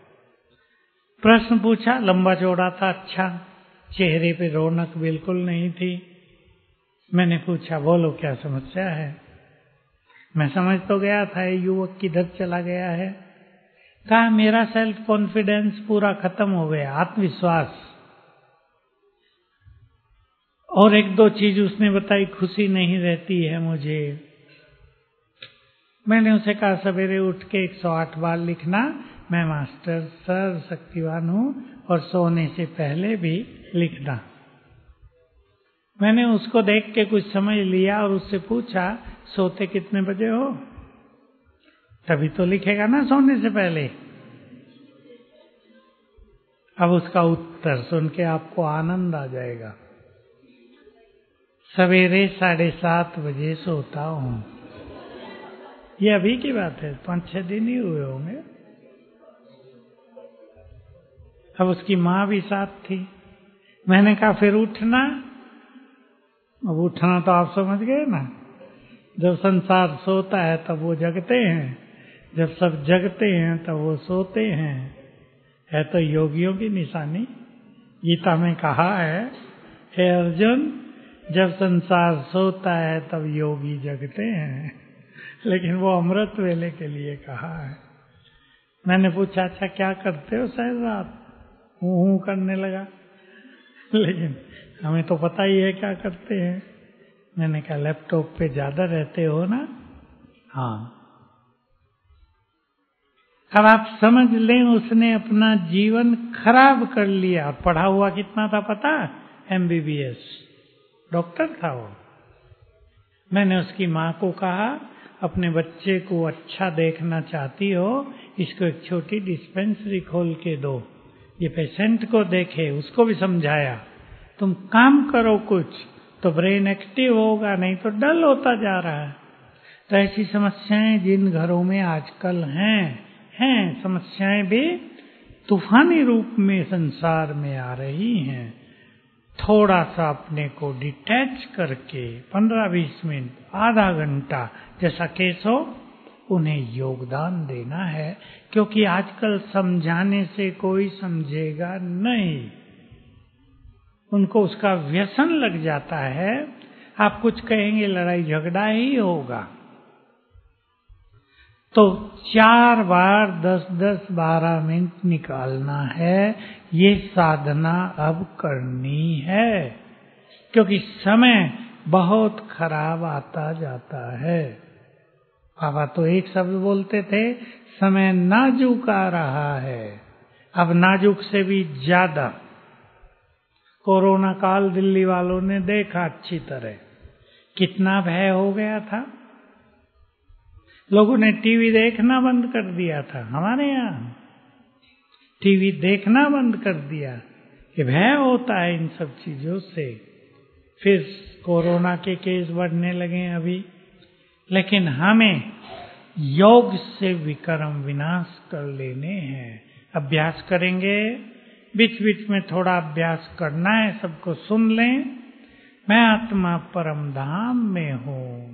प्रश्न पूछा, लंबा चौड़ा था, अच्छा, चेहरे पे रौनक बिल्कुल नहीं थी। मैंने पूछा बोलो क्या समस्या है। मैं समझ तो गया था ये युवक किधर चला गया है। कहा मेरा सेल्फ कॉन्फिडेंस पूरा खत्म हो गया, आत्मविश्वास। और एक दो चीज उसने बताई, खुशी नहीं रहती है मुझे। मैंने उसे कहा सवेरे उठ के 108 बार लिखना, मैं मास्टर सर शक्तिवान हूं, और सोने से पहले भी लिखना। मैंने उसको देख के कुछ समझ लिया और उससे पूछा सोते कितने बजे हो, तभी तो लिखेगा ना सोने से पहले। अब उसका उत्तर सुन के आपको आनंद आ जाएगा। सवेरे 7:30 बजे सोता हूं। ये अभी की बात है, 5-6 दिन ही हुए होंगे। अब उसकी माँ भी साथ थी। मैंने कहा फिर उठना। अब उठना तो आप समझ गए ना, जब संसार सोता है तब वो जगते हैं, जब सब जगते हैं तब वो सोते हैं। है तो योगियों की निशानी। गीता में कहा है, हे अर्जुन, जब संसार सोता है तब योगी जगते हैं, लेकिन वो अमृत वेले के लिए कहा है। मैंने पूछा अच्छा क्या करते हो शायद रात, हूँ करने लगा, लेकिन हमें तो पता ही है क्या करते हैं। मैंने कहा लैपटॉप पे ज्यादा रहते हो ना। हाँ, अब आप समझ लें उसने अपना जीवन खराब कर लिया। और पढ़ा हुआ कितना था पता, MBBS डॉक्टर था वो। मैंने उसकी माँ को कहा अपने बच्चे को अच्छा देखना चाहती हो, इसको एक छोटी डिस्पेंसरी खोल के दो, ये पेशेंट को देखे, उसको भी समझाया, तुम काम करो कुछ तो ब्रेन एक्टिव होगा, नहीं तो डल होता जा रहा है। तो ऐसी समस्याएं जिन घरों में आजकल हैं समस्याएं भी तूफानी रूप में संसार में आ रही हैं। थोड़ा सा अपने को डिटैच करके 15-20 मिनट, आधा घंटा जैसा केस हो, उन्हें योगदान देना है, क्योंकि आजकल समझाने से कोई समझेगा नहीं, उनको उसका व्यसन लग जाता है। आप कुछ कहेंगे लड़ाई झगड़ा ही होगा। तो 4 बार 10-10, 12 मिनट निकालना है, ये साधना अब करनी है, क्योंकि समय बहुत खराब आता जाता है। बाबा तो एक शब्द बोलते थे, समय नाजुक आ रहा है, अब नाजुक से भी ज्यादा। कोरोना काल दिल्ली वालों ने देखा अच्छी तरह, कितना भय हो गया था, लोगों ने टीवी देखना बंद कर दिया था। हमारे यहाँ टीवी देखना बंद कर दिया कि भय होता है इन सब चीजों से। फिर कोरोना के केस बढ़ने लगे अभी, लेकिन हमें योग से विकर्म विनाश कर लेने हैं। अभ्यास करेंगे, बीच बीच में थोड़ा अभ्यास करना है, सबको सुन लें। मैं आत्मा परम धाम में हूँ,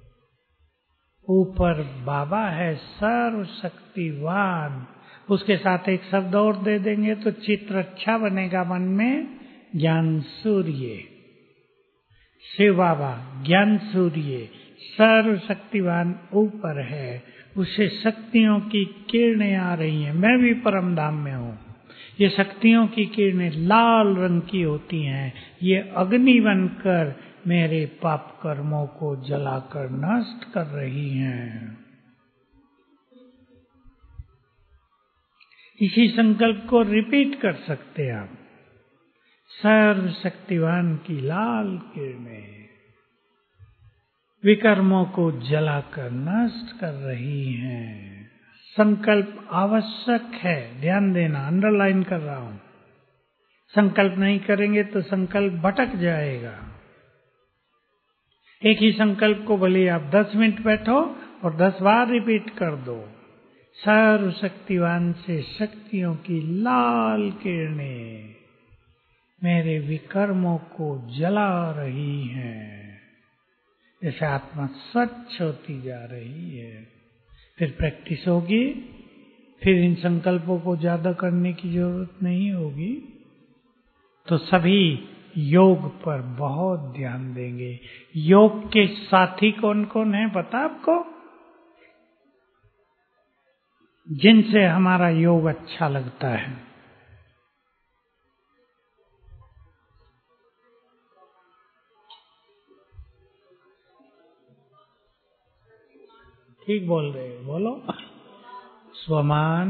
ऊपर बाबा है सर्वशक्तिवान। उसके साथ एक शब्द और दे देंगे तो चित्र अच्छा बनेगा मन में, ज्ञान सूर्य। शिव बाबा ज्ञान सूर्य सर्वशक्तिवान ऊपर है, उससे शक्तियों की किरणें आ रही हैं। मैं भी परम धाम में हूँ। ये शक्तियों की किरणें लाल रंग की होती हैं, ये अग्नि बनकर मेरे पाप कर्मों को जलाकर नष्ट कर रही हैं। इसी संकल्प को रिपीट कर सकते हैं आप। सर्वशक्तिवान की लाल किरणें विकर्मों को जलाकर नष्ट कर रही हैं। संकल्प आवश्यक है, ध्यान देना, अंडरलाइन कर रहा हूं। संकल्प नहीं करेंगे तो संकल्प भटक जाएगा। एक ही संकल्प को भले आप 10 मिनट बैठो और 10 बार रिपीट कर दो। सर्वशक्तिवान से शक्तियों की लाल किरणें मेरे विकर्मों को जला रही हैं। जैसे आत्मा स्वच्छ होती जा रही है। फिर प्रैक्टिस होगी, फिर इन संकल्पों को ज्यादा करने की जरूरत नहीं होगी। तो सभी योग पर बहुत ध्यान देंगे। योग के साथी कौन कौन है पता आपको? जिनसे हमारा योग अच्छा लगता है। ठीक बोल रहे हो, बोलो। स्वमान,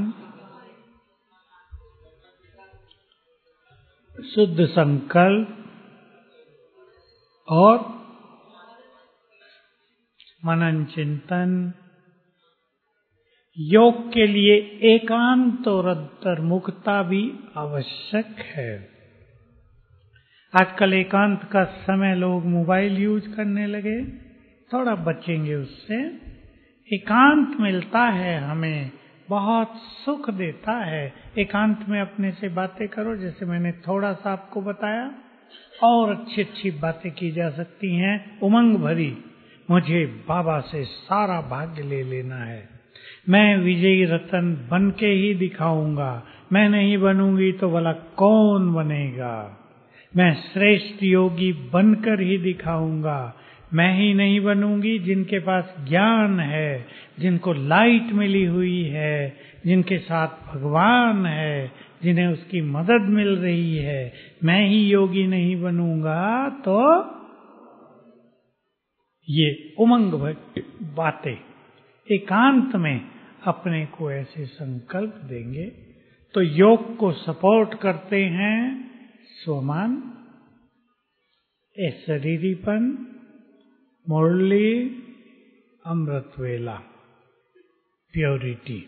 शुद्ध संकल्प और मनन चिंतन। योग के लिए एकांत और अंतर्मुखता भी आवश्यक है। आजकल एकांत का समय लोग मोबाइल यूज करने लगे, थोड़ा बचेंगे उससे। एकांत मिलता है हमें, बहुत सुख देता है। एकांत में अपने से बातें करो, जैसे मैंने थोड़ा सा आपको बताया, और अच्छी अच्छी बातें की जा सकती हैं, उमंग भरी। मुझे बाबा से सारा भाग्य ले लेना है, मैं विजयी रतन बन के ही दिखाऊंगा, मैं नहीं बनूंगी तो भला कौन बनेगा, मैं श्रेष्ठ योगी बनकर ही दिखाऊंगा, मैं ही नहीं बनूंगी, जिनके पास ज्ञान है, जिनको लाइट मिली हुई है, जिनके साथ भगवान है, जिन्हें उसकी मदद मिल रही है, मैं ही योगी नहीं बनूंगा। तो ये उमंग बातें एकांत में अपने को ऐसे संकल्प देंगे तो योग को सपोर्ट करते हैं स्वमान, शरीरीपन, मुरली, अमृत वेला, प्योरिटी।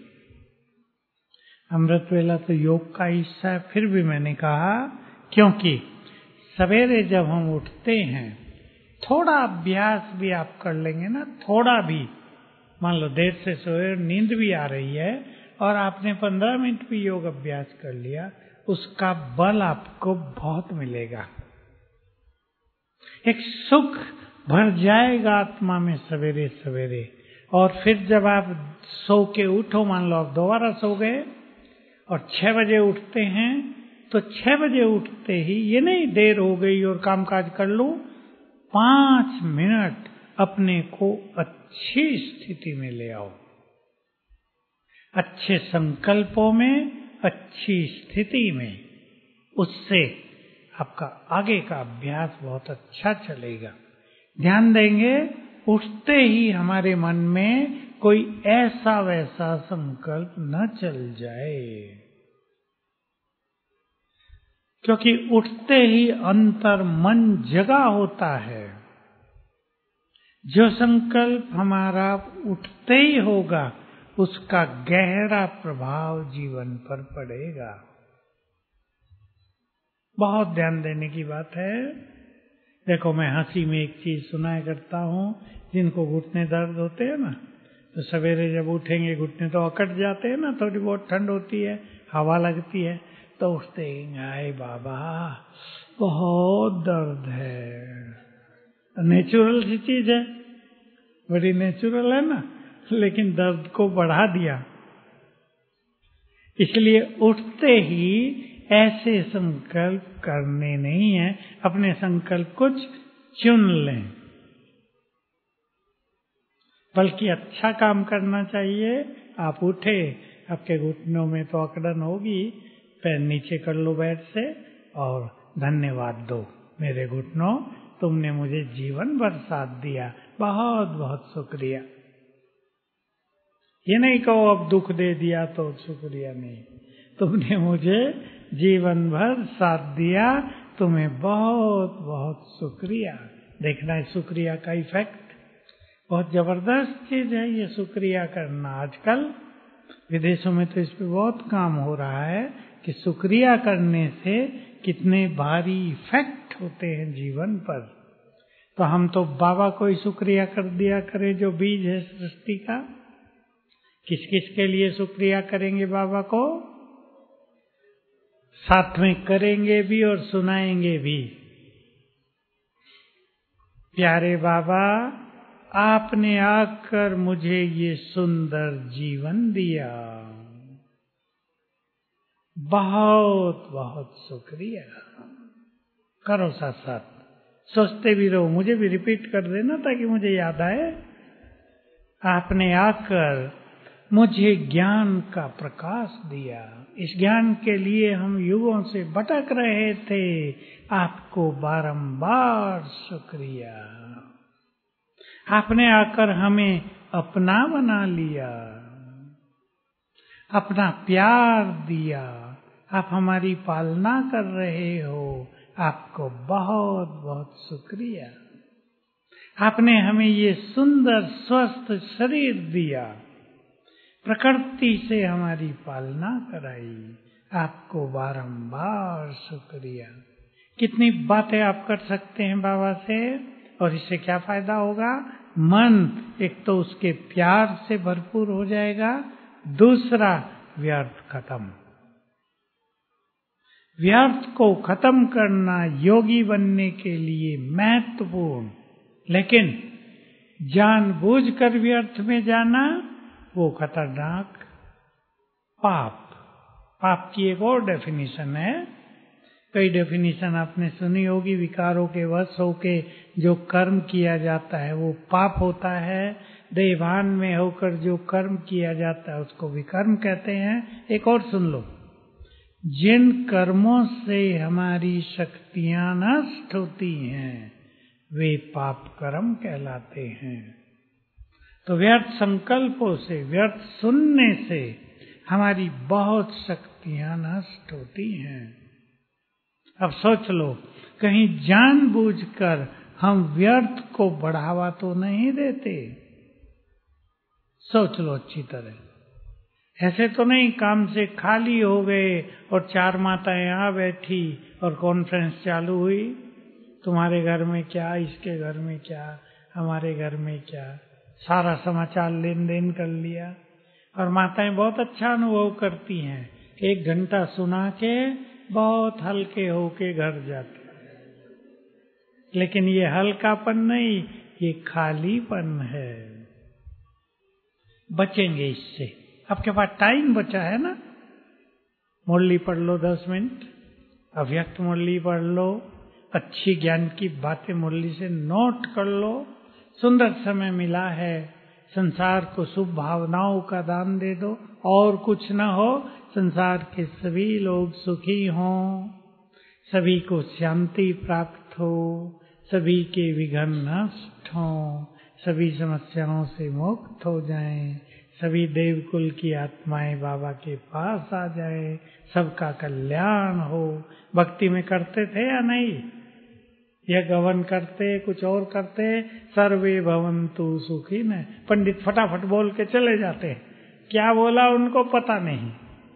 अमृत वेला तो योग का हिस्सा है, फिर भी मैंने कहा क्योंकि सवेरे जब हम उठते हैं, थोड़ा अभ्यास भी आप कर लेंगे ना, थोड़ा भी, मान लो देर से सोए, नींद भी आ रही है और आपने 15 मिनट भी योग अभ्यास कर लिया, उसका बल आपको बहुत मिलेगा। एक सुख भर जाएगा आत्मा में सवेरे सवेरे। और फिर जब आप सो के उठो, मान लो आप दोबारा सो गए और 6 बजे उठते हैं, तो 6 बजे उठते ही ये नहीं देर हो गई और कामकाज कर लूं, 5 मिनट अपने को अच्छी स्थिति में ले आओ, अच्छे संकल्पों में, अच्छी स्थिति में। उससे आपका आगे का अभ्यास बहुत अच्छा चलेगा। ध्यान देंगे, उठते ही हमारे मन में कोई ऐसा वैसा संकल्प न चल जाए, क्योंकि उठते ही अंतर मन जगा होता है। जो संकल्प हमारा उठते ही होगा, उसका गहरा प्रभाव जीवन पर पड़ेगा। बहुत ध्यान देने की बात है। देखो, मैं हंसी में एक चीज सुनाया करता हूँ, जिनको घुटने दर्द होते हैं ना, तो सवेरे जब उठेंगे घुटने तो अकड़ जाते हैं ना, थोड़ी बहुत ठंड होती है, हवा लगती है, तो उठते ही आए बाबा बहुत दर्द है। नेचुरल सी चीज है, बड़ी नेचुरल है ना, लेकिन दर्द को बढ़ा दिया। इसलिए उठते ही ऐसे संकल्प करने नहीं है, अपने संकल्प कुछ चुन लें, बल्कि अच्छा काम करना चाहिए। आप उठे, आपके घुटनों में तो अकड़न होगी, पैर नीचे कर लो बेड से और धन्यवाद दो, मेरे घुटनों, तुमने मुझे जीवन भर साथ दिया, बहुत बहुत शुक्रिया। ये नहीं कहो अब दुख दे दिया तो शुक्रिया नहीं, तुमने मुझे जीवन भर साथ दिया, तुम्हें बहुत बहुत शुक्रिया। देखना है शुक्रिया का इफेक्ट, बहुत जबरदस्त चीज है ये शुक्रिया करना। आजकल विदेशों में तो इस पे बहुत काम हो रहा है कि शुक्रिया करने से कितने भारी इफेक्ट होते हैं जीवन पर। तो हम तो बाबा को ही शुक्रिया कर दिया करें, जो बीज है सृष्टि का। किस किस के लिए शुक्रिया करेंगे बाबा को? साथ में करेंगे भी और सुनाएंगे भी। प्यारे बाबा, आपने आकर मुझे ये सुंदर जीवन दिया, बहुत बहुत शुक्रिया। करो साथ साथ, सोचते भी रहो, मुझे भी रिपीट कर देना ताकि मुझे याद आए। आपने आकर मुझे ज्ञान का प्रकाश दिया, इस ज्ञान के लिए हम युगों से भटक रहे थे, आपको बारंबार शुक्रिया। आपने आकर हमें अपना बना लिया, अपना प्यार दिया, आप हमारी पालना कर रहे हो, आपको बहुत बहुत शुक्रिया। आपने हमें ये सुंदर स्वस्थ शरीर दिया, प्रकृति से हमारी पालना कराई, आपको बारंबार शुक्रिया। कितनी बातें आप कर सकते हैं बाबा से, और इससे क्या फायदा होगा? मन एक तो उसके प्यार से भरपूर हो जाएगा, दूसरा व्यर्थ खत्म। व्यर्थ को खत्म करना योगी बनने के लिए महत्वपूर्ण, लेकिन जानबूझकर व्यर्थ में जाना वो खतरनाक पाप। पाप की एक और डेफिनेशन है, कई डेफिनेशन आपने सुनी होगी। विकारों के वश होके जो कर्म किया जाता है वो पाप होता है, देहभान में होकर जो कर्म किया जाता है उसको विकर्म कहते हैं। एक और सुन लो, जिन कर्मों से हमारी शक्तियां नष्ट होती हैं वे पाप कर्म कहलाते हैं। तो व्यर्थ संकल्पों से, व्यर्थ सुनने से हमारी बहुत शक्तियां नष्ट होती हैं। अब सोच लो, कहीं जानबूझकर हम व्यर्थ को बढ़ावा तो नहीं देते। सोच लो अच्छी तरह। ऐसे तो नहीं काम से खाली हो गए और 4 माताएं यहाँ बैठी और कॉन्फ्रेंस चालू हुई, तुम्हारे घर में क्या, इसके घर में क्या, हमारे घर में क्या, सारा समाचार लेन देन कर लिया। और माताएं बहुत अच्छा अनुभव करती हैं, 1 घंटा सुना के बहुत हल्के होके घर जाते। लेकिन ये हल्कापन नहीं, ये खालीपन है। बचेंगे इससे। आपके पास टाइम बचा है ना, मुरली पढ़ लो 10 मिनट, अव्यक्त मुरली पढ़ लो, अच्छी ज्ञान की बातें मुरली से नोट कर लो। सुंदर समय मिला है, संसार को शुभ भावनाओं का दान दे दो। और कुछ न हो, संसार के सभी लोग सुखी हों, सभी को शांति प्राप्त हो, सभी के विघ्न नष्ट हों, सभी समस्याओं से मुक्त हो जाएं, सभी देवकुल की आत्माएं बाबा के पास आ जाए, सबका कल्याण हो। भक्ति में करते थे या नहीं? यह गवन करते, कुछ और करते, सर्वे भवन्तु सुखिनः। पंडित फटाफट बोल के चले जाते, क्या बोला उनको पता नहीं।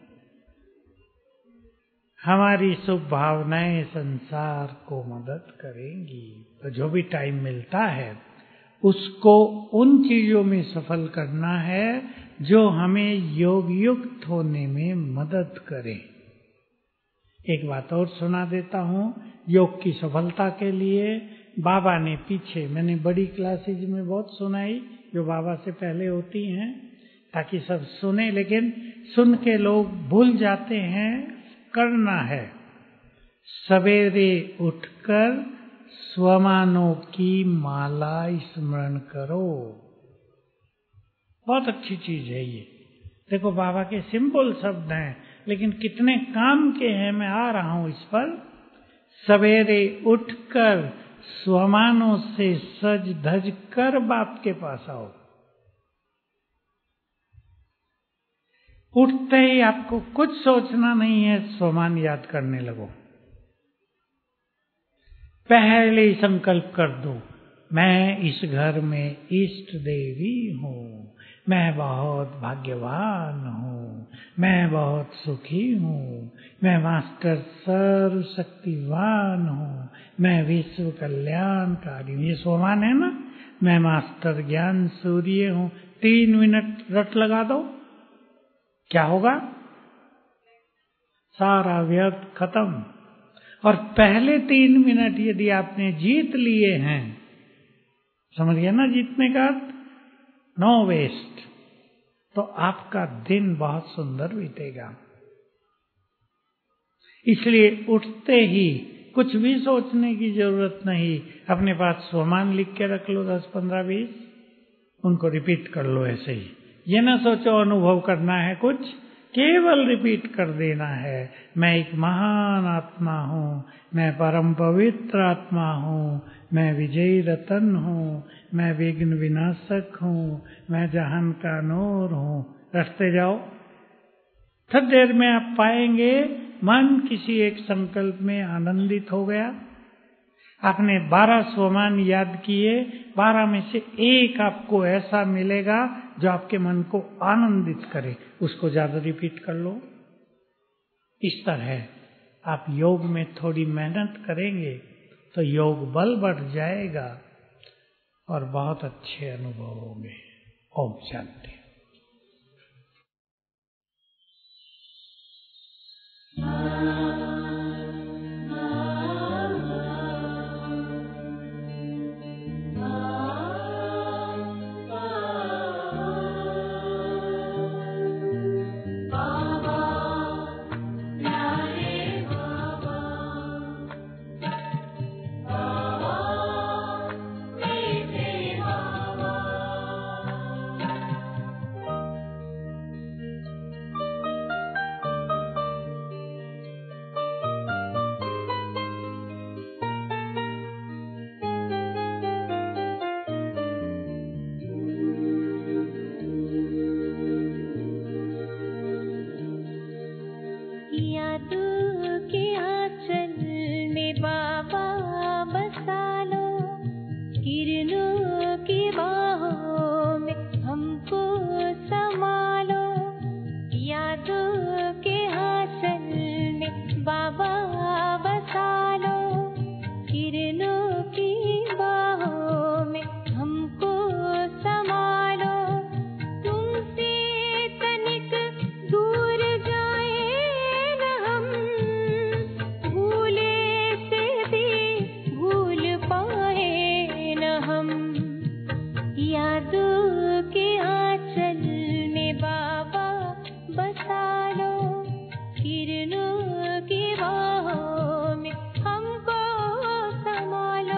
हमारी शुभ भावनाएं संसार को मदद करेंगी। तो जो भी टाइम मिलता है उसको उन चीजों में सफल करना है जो हमें योग युक्त होने में मदद करें। एक बात और सुना देता हूँ, योग की सफलता के लिए बाबा ने पीछे, मैंने बड़ी क्लासेज में बहुत सुनाई जो बाबा से पहले होती हैं, ताकि सब सुने, लेकिन सुन के लोग भूल जाते हैं। करना है, सवेरे उठकर स्वमानों की माला स्मरण करो। बहुत अच्छी चीज है ये। देखो बाबा के सिंपल शब्द हैं, लेकिन कितने काम के हैं। मैं आ रहा हूं इस पर। सवेरे उठकर स्वमानों से सज धज कर बाप के पास आओ। उठते ही आपको कुछ सोचना नहीं है, स्वमान याद करने लगो। पहले ही संकल्प कर दो, मैं इस घर में इष्ट देवी हूँ, मैं बहुत भाग्यवान हूँ, मैं बहुत सुखी हूँ, मैं मास्टर सर्वशक्तिवान हूँ, मैं विश्व कल्याणकारी हूँ। ये स्वमान है ना। मैं मास्टर ज्ञान सूर्य हूँ। 3 मिनट रट लगा दो, क्या होगा? सारा व्यर्थ खत्म। और पहले 3 मिनट यदि आपने जीत लिए हैं, समझ गया ना जीतने का अर्थ? No waste. तो आपका दिन बहुत सुंदर बीतेगा। इसलिए उठते ही कुछ भी सोचने की जरूरत नहीं। अपने पास स्वमान लिख के रख लो 10, 15, 20, उनको रिपीट कर लो ऐसे ही। ये ना सोचो अनुभव करना है कुछ, केवल रिपीट कर देना है। मैं एक महान आत्मा हूँ, मैं परम पवित्र आत्मा हूँ, मैं विजयी रतन हूँ, मैं विघ्न विनाशक हूँ, मैं जहान का नूर हूँ। रखते जाओ। थोड़ी देर में आप पाएंगे मन किसी एक संकल्प में आनंदित हो गया। आपने 12 स्वमान याद किए, 12 में से एक आपको ऐसा मिलेगा जो आपके मन को आनंदित करे, उसको ज्यादा रिपीट कर लो। इस तरह आप योग में थोड़ी मेहनत करेंगे तो योग बल बढ़ जाएगा और बहुत अच्छे अनुभव होंगे। ओम शांति। के आंचल में बाबा बसा लो, किरणों की बाहों में हमको संभालो, तुमसे तनिक दूर जाए न हम, भूले से भी भूल पाए न हम, यादों के आंचल में बाबा बसा लो, किरणों की बाहों में हमको संभालो।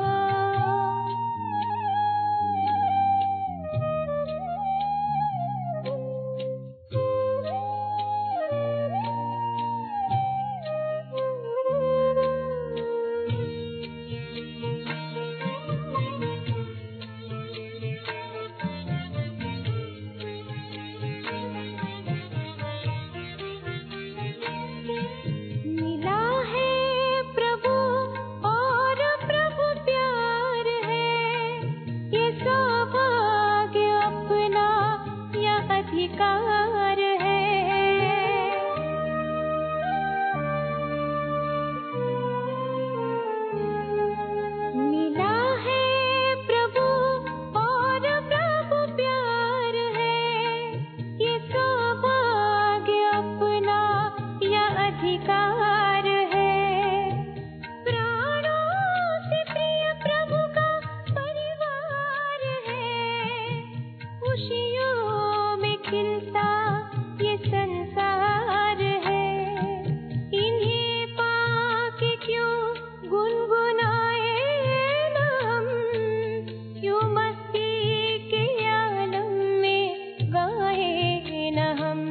मिला है प्रभु और प्रभु प्यार है, ये सौभाग्य अपना या अधिकार है। मिला है प्रभु और प्रभु प्यार है, ये सौभाग्य अपना या अधिकार है। प्राणों से प्रिय प्रभु का परिवार है, खुशियों में खिलता ये संसार है। इन्हें पाके क्यों गुनगुनाए न हम, क्यों मस्ती के आलम में गाए न हम,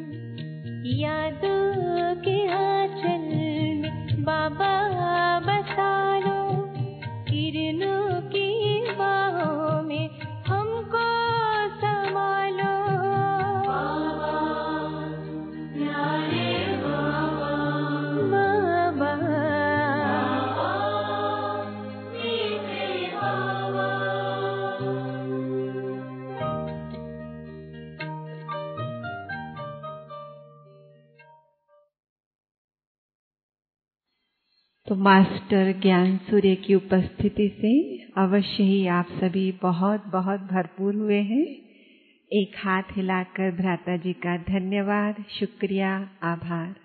यादों के आंचल में बाबा बसा लो, किरणों की बाहों में हमको संभालो। प्यारे बाबा, मीठे बाबा। तो मास्टर ज्ञान सूर्य की उपस्थिति से अवश्य ही आप सभी बहुत बहुत भरपूर हुए हैं। एक हाथ हिलाकर भ्राता जी का धन्यवाद, शुक्रिया, आभार।